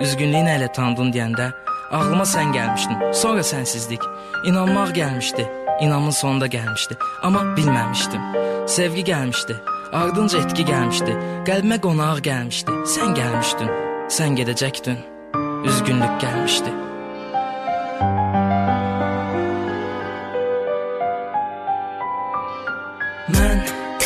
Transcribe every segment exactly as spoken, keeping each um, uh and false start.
üzgünlüyü nə ilə tanıdın deyəndə ağlıma sən gəlmişdin, sonra sənsizlik. İnanmaq gəlmişdi, inamın sonunda gəlmişdi, amma bilməmişdim. Sevgi gəlmişdi, ardınca etki gəlmişdi, qəlbimə qonaq gəlmişdi. Sən gəlmişdin, sən gedəcəkdin, üzgünlük gəlmişdi. Mən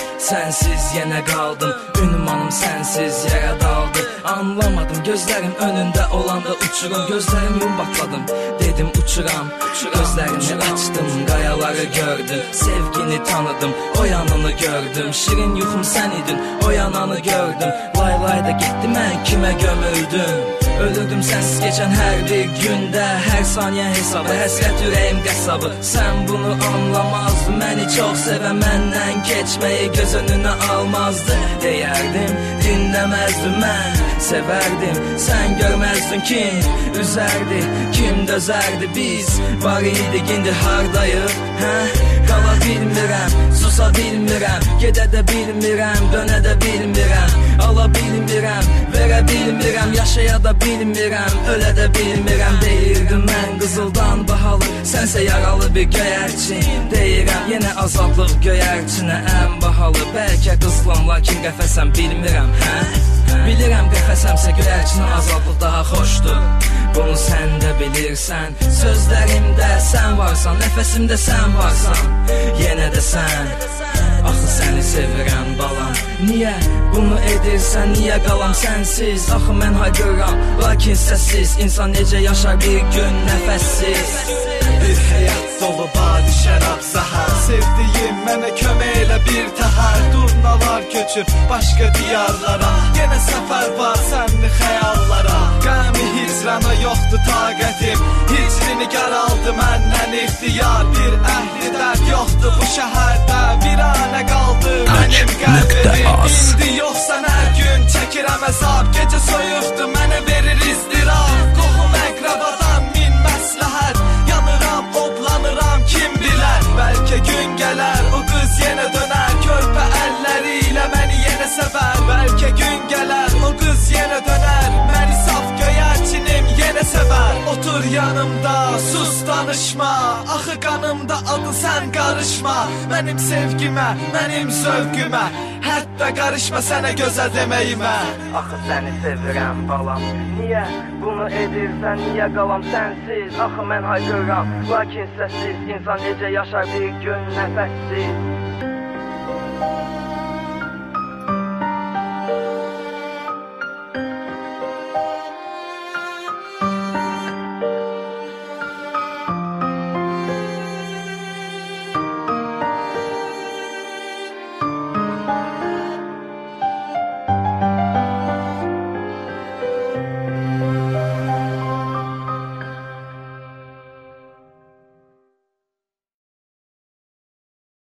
sənsiz yenə qaldım, ünvanım sənsiz yerə daldı. Anlamadım, gözlərim önündə olanda uçurum. Gözlərimi yum batladım, dedim uçuram. Gözlərimi açdım, qayaları gördüm. Sevgini tanıdım, o yanını gördüm. Şirin yuxum sən idin, o yananı gördüm. Lay lay da getdi, mən kimə gömüldüm. Ölürdüm sənsiz keçən hər bir gündə, hər saniyə hesabı, həsrət ürəyim qəssabı. Sən bunu anlamazdın, məni çox sevən məndən keçməyi göz önünə almazdı. Deyərdim, dinləməzdim mən, sevərdim, sən görməzdin kim üzərdi, kim dözərdi. Biz var idik, indi hardayıq, hə? Qala bilmirəm, susa bilmirəm, gedə də bilmirəm, dönə də bilmirəm. Ala bilmirəm, verə bilmirəm, yaşaya da bilmirəm, ölə də bilmirəm. Deyirdim mən qızıldan bahalı, sənsə yaralı bir göyərçin. Deyirəm yenə azadlıq göyərçinə ən bahalı. Bəlkə qızılam, lakin qəfəsəm bilmirəm, hə? Bilirəm qəfəsəmsə göyərçinə azadlıq daha xoşdur. Bunu sən də bilirsən, sözlərimdə sən varsan, nəfəsimdə sən varsan, yenə də sən. Axı səni sevirəm balam, niyə bunu edirsən, niyə qalam sənsiz? Axı mən hayqıram, lakin səssiz, insan necə yaşar bir gün nəfəssiz? Bir həyat dolu badi şərab zəhər, sevdiyim mənə kömək elə bir təhər. Durnalar köçür başqa diyarlara, yenə səfər var sənli xəyallara. Qəmi hicrana yoxdur taqətim, hicrini qaraldı məndən ixtiyar. Bir əhli dərd yoxdur bu şəhərdə, viranə qaldı mənim qəlbim. İndi yoxsan hər gün çəkirəm əzab, gecə soyuqdur mənə verir izdirab. Qohum əqrabadan min məsləhət, yanıram, odlanıram, kim bilər. Bəlkə gün gələr, o qız yenə dönər, körpə əlləri ilə məni yenə sevər. Bəlkə gün gələr, o qız yenə dönər, məni saf göyərçinim yenə sevər. Otur yanımda, sus danışma, axı qanımda adı sən qarışma. Mənim sevgimə, mənim zövqümə, hətta qarışma sənə gözə deməyimə. Axı səni sevirəm balam, niyə bunu edirsən, niyə qalam sənsiz? Axı mən hayqıram, lakin səssiz, insan necə yaşar bir gün nəfəssiz?